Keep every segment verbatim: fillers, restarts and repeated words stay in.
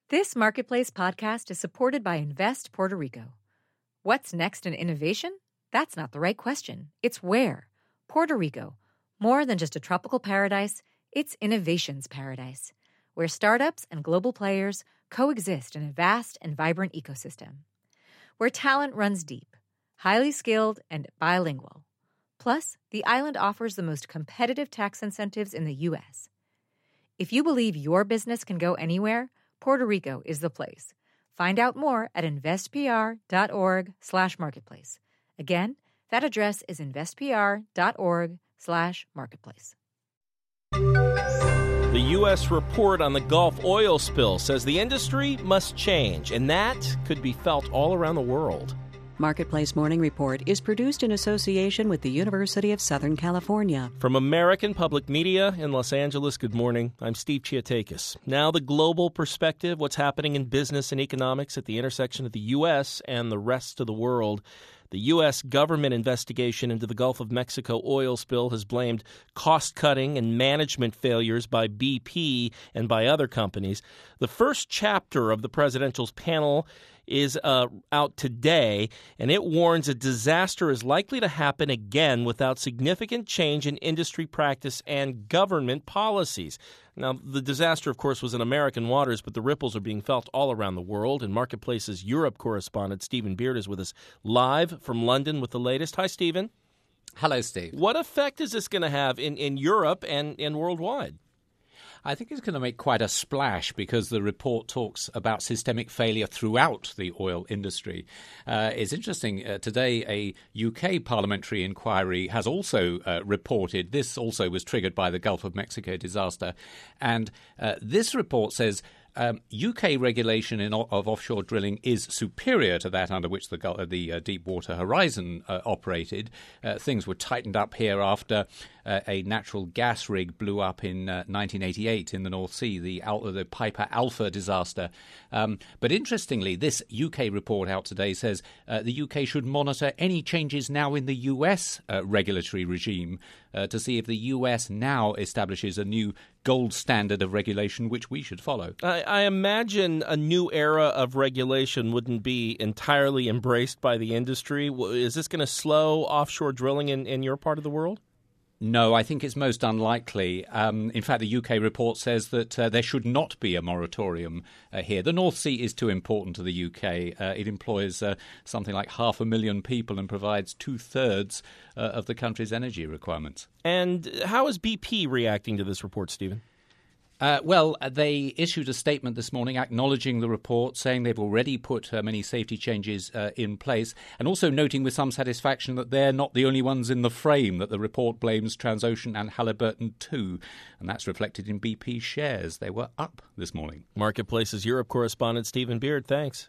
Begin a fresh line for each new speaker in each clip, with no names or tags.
This Marketplace podcast is supported by Invest Puerto Rico. What's next in innovation? That's not the right question. It's where. Puerto Rico. More than just a tropical paradise, it's innovation's paradise, where startups and global players coexist in a vast and vibrant ecosystem. Where talent runs deep, highly skilled, and bilingual. Plus, the island offers the most competitive tax incentives in the U S. If you believe your business can go anywhere, Puerto Rico is the place. Find out more at investpr.org slash marketplace. Again, that address is investpr.org slash marketplace.
The U S report on the Gulf oil spill says the industry must change, and that could be felt all around the world.
Marketplace Morning Report is produced in association with the University of Southern California.
From American Public Media in Los Angeles, good morning. I'm Steve Chiatakis. Now the global perspective, what's happening in business and economics at the intersection of the U S and the rest of the world. The U S government investigation into the Gulf of Mexico oil spill has blamed cost-cutting and management failures by B P and by other companies. The first chapter of the presidential panel is uh, out today, and it warns a disaster is likely to happen again without significant change in industry practice and government policies. Now, the disaster, of course, was in American waters, but the ripples are being felt all around the world. And Marketplace's Europe correspondent Stephen Beard is with us live from London with the latest. Hi, Stephen.
Hello, Steve.
What effect is this going to have in, in Europe and, and worldwide?
I think it's going to make quite a splash because the report talks about systemic failure throughout the oil industry. Uh, it's interesting. Uh, today, a U K parliamentary inquiry has also uh, reported. This also was triggered by the Gulf of Mexico disaster. And uh, this report says Um, U K regulation in, of offshore drilling is superior to that under which the, the uh, Deepwater Horizon uh, operated. Uh, things were tightened up here after uh, a natural gas rig blew up in uh, nineteen eighty-eight in the North Sea, the, Al- the Piper Alpha disaster. Um, but interestingly, this U K report out today says uh, the U K should monitor any changes now in the U S uh, regulatory regime uh, to see if the U S now establishes a new gold standard of regulation which we should follow.
I, I imagine a new era of regulation wouldn't be entirely embraced by the industry. Is this going to slow offshore drilling in, in your part of the world?
No, I think it's most unlikely. Um, in fact, the U K report says that uh, there should not be a moratorium uh, here. The North Sea is too important to the U K. Uh, it employs uh, something like half a million people and provides two-thirds uh, of the country's energy requirements.
And how is B P reacting to this report, Stephen?
Uh, well, they issued a statement this morning acknowledging the report, saying they've already put uh, many safety changes uh, in place, and also noting with some satisfaction that they're not the only ones in the frame, that the report blames Transocean and Halliburton too. And that's reflected in B P shares. They were up this morning.
Marketplace's Europe correspondent Stephen Beard, thanks.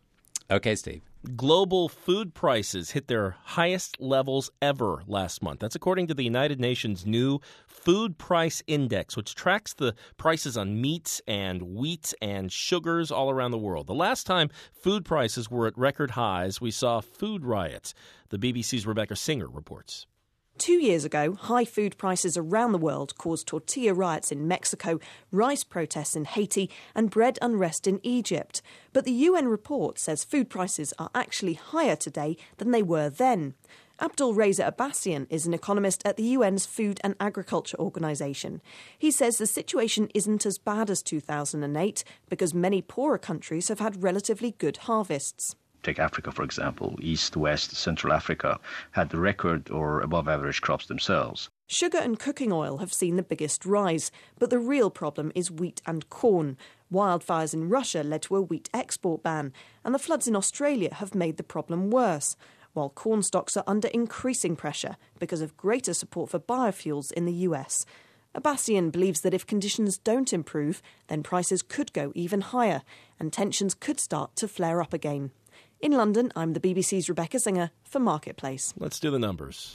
Okay, Steve.
Global food prices hit their highest levels ever last month. That's according to the United Nations' new Food Price Index, which tracks the prices on meats and wheat and sugars all around the world. The last time food prices were at record highs, we saw food riots. The B B C's Rebecca Singer reports.
Two years ago, high food prices around the world caused tortilla riots in Mexico, rice protests in Haiti, and bread unrest in Egypt. But the U N report says food prices are actually higher today than they were then. Abdul Reza Abbasian is an economist at the U N's Food and Agriculture Organization. He says the situation isn't as bad as two thousand eight because many poorer countries have had relatively good harvests.
Take Africa, for example. East, West, Central Africa had the record or above average crops themselves.
Sugar and cooking oil have seen the biggest rise, but the real problem is wheat and corn. Wildfires in Russia led to a wheat export ban, and the floods in Australia have made the problem worse, while corn stocks are under increasing pressure because of greater support for biofuels in the U S. Abbasian believes that if conditions don't improve, then prices could go even higher, and tensions could start to flare up again. In London, I'm the B B C's Rebecca Singer for Marketplace.
Let's do the numbers.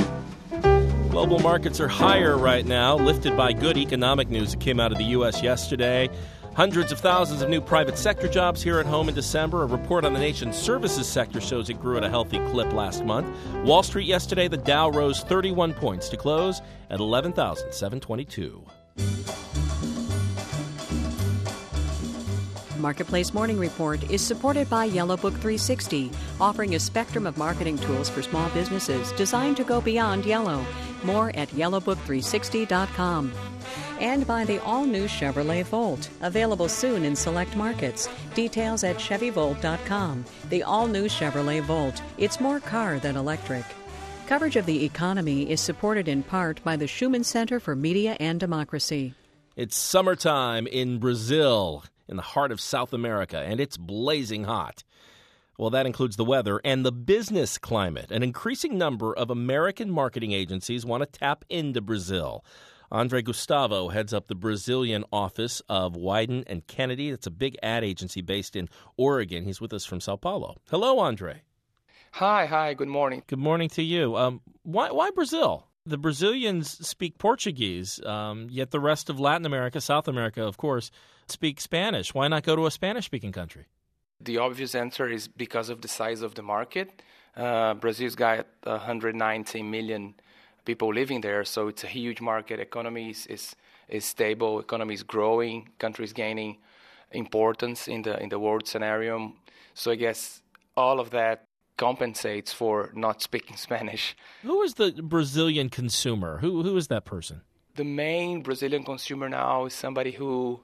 Global markets are higher right now, lifted by good economic news that came out of the U S yesterday. Hundreds of thousands of new private sector jobs here at home in December. A report on the nation's services sector shows it grew at a healthy clip last month. Wall Street yesterday, the Dow rose thirty-one points to close at eleven thousand seven hundred twenty-two.
Marketplace Morning Report is supported by Yellow Book three sixty, offering a spectrum of marketing tools for small businesses designed to go beyond yellow. More at yellow book three sixty dot com. And by the all-new Chevrolet Volt, available soon in select markets. Details at chevy volt dot com. The all-new Chevrolet Volt. It's more car than electric. Coverage of the economy is supported in part by the Schumann Center for Media and Democracy.
It's summertime in Brazil, in the heart of South America, and it's blazing hot. Well, that includes the weather and the business climate. An increasing number of American marketing agencies want to tap into Brazil. Andre Gustavo heads up the Brazilian office of Wieden and Kennedy. It's a big ad agency based in Oregon. He's with us from Sao Paulo. Hello, Andre.
Hi, hi, good morning.
Good morning to you. Um, why, why Brazil? The Brazilians speak Portuguese, um, yet the rest of Latin America, South America, of course, speak Spanish. Why not go to a Spanish-speaking country?
The obvious answer is because of the size of the market. Uh, Brazil's got one hundred ninety million people living there, so it's a huge market. Economy is, is, is stable, economy is growing, country is gaining importance in the in the world scenario. So I guess all of that compensates for not speaking Spanish.
Who is the Brazilian consumer? Who Who is that person?
The main Brazilian consumer now is somebody who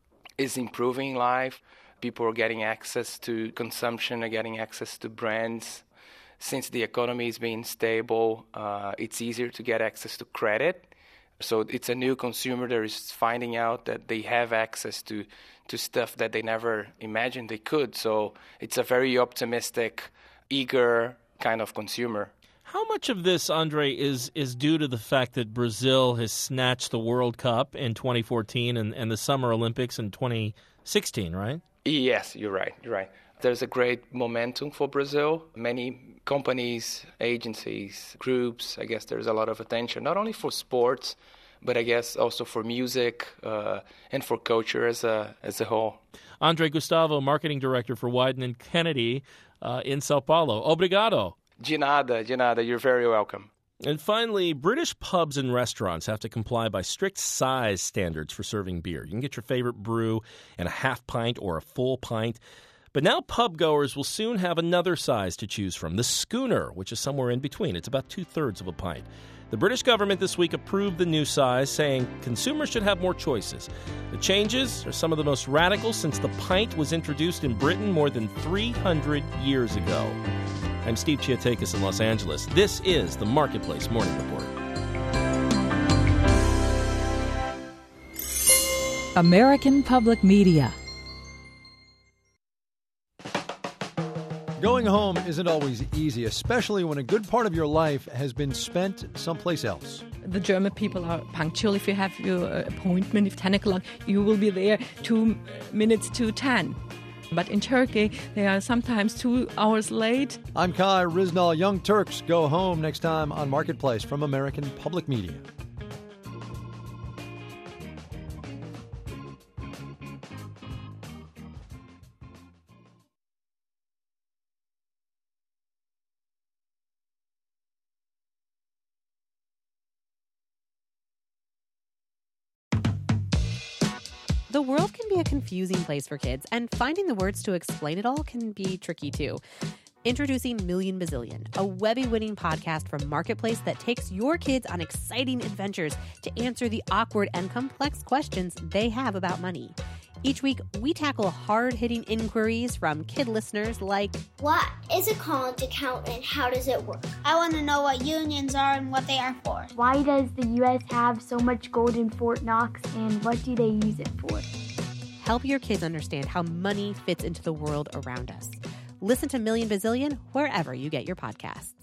is improving life. People are getting access to consumption, are getting access to brands. Since the economy is being stable, uh, it's easier to get access to credit. So it's a new consumer that is finding out that they have access to, to stuff that they never imagined they could. So it's a very optimistic, eager kind of consumer.
How much of this, Andre, is, is due to the fact that Brazil has snatched the World Cup in twenty fourteen and, and the Summer Olympics in twenty sixteen, right?
Yes, you're right. You're right. There's a great momentum for Brazil. Many companies, agencies, groups, I guess there's a lot of attention, not only for sports, but I guess also for music uh, and for culture as a as a whole.
Andre Gustavo, Marketing Director for Wieden and Kennedy uh, in Sao Paulo. Obrigado.
De nada, de nada. You're very welcome.
And finally, British pubs and restaurants have to comply by strict size standards for serving beer. You can get your favorite brew in a half pint or a full pint. But now pub goers will soon have another size to choose from, the schooner, which is somewhere in between. It's about two-thirds of a pint. The British government this week approved the new size, saying consumers should have more choices. The changes are some of the most radical since the pint was introduced in Britain more than three hundred years ago. I'm Steve Chiatakis in Los Angeles. This is the Marketplace Morning Report.
American Public Media.
Going home isn't always easy, especially when a good part of your life has been spent someplace else.
The German people are punctual. If you have your appointment at ten o'clock, you will be there two minutes to ten. But in Turkey, they are sometimes two hours late.
I'm Kai Riznal. Young Turks go home next time on Marketplace from American Public Media.
The world can be a confusing place for kids, and finding the words to explain it all can be tricky too. Introducing Million Bazillion, a Webby-winning podcast from Marketplace that takes your kids on exciting adventures to answer the awkward and complex questions they have about money. Each week, we tackle hard-hitting inquiries from kid listeners like,
what is a college account and how does it work? I want to know what unions are and what they are for.
Why does the U S have so much gold in Fort Knox and what do they use it for?
Help your kids understand how money fits into the world around us. Listen to Million Bazillion wherever you get your podcasts.